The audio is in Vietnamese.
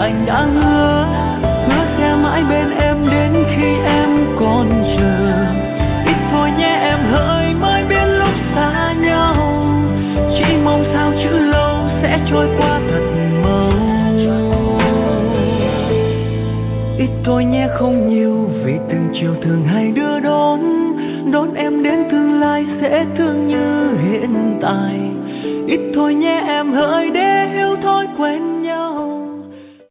anh đã hứa sẽ mãi bên em đến khi em còn chờ. Ít thôi nhé em hỡi, mới biết lúc xa nhau, chỉ mong sao chữ lâu sẽ trôi qua thật mau. Ít thôi nhé không nhiều, vì từng chiều thường hay đưa đón em đến tương lai sẽ thương như hiện tại. Ít thôi nhé em hỡi, để